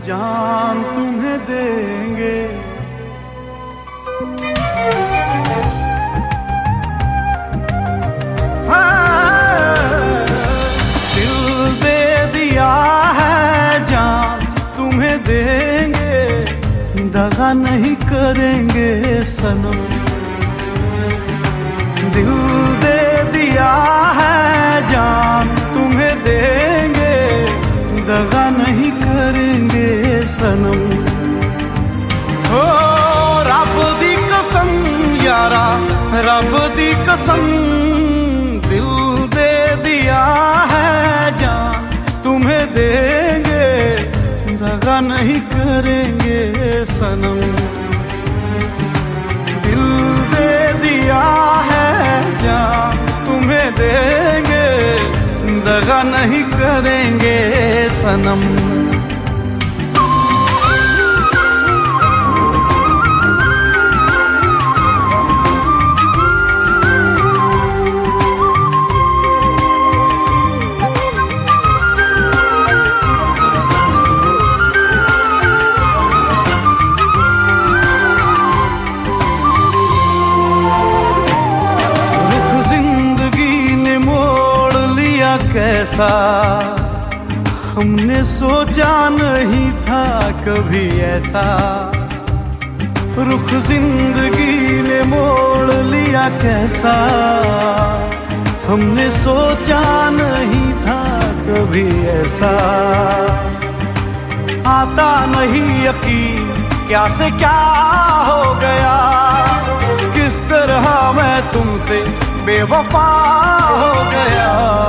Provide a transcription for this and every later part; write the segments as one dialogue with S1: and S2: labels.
S1: जान तुम्हें देंगे। दिल दे दिया है, जान तुम्हें देंगे, दगा नहीं करेंगे सनम। दिल दे दिया है, जान तुम्हें देंगे, दगा नहीं करेंगे सनम। ओ रब दी कसम यारा, रब दी कसम, दिल दे दिया है, जान तुम्हें देंगे, दगा नहीं करेंगे सनम। दिल दे दिया है, जान तुम्हें देंगे, दगा नहीं करेंगे सनम। कैसा हमने सोचा नहीं था कभी ऐसा, रुख जिंदगी ने मोड़ लिया कैसा, हमने सोचा नहीं था कभी ऐसा। आता नहीं यकीन क्या से क्या हो गया, किस तरह मैं तुमसे बेवफा हो गया।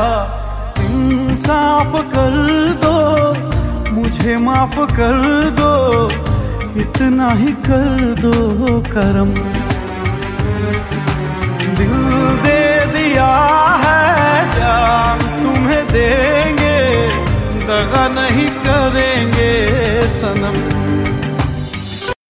S1: इंसाफ कर दो, मुझे माफ कर दो, इतना ही कर दो करम। दिल दे दिया है, जान तुम्हें देंगे, दगा नहीं करेंगे सनम।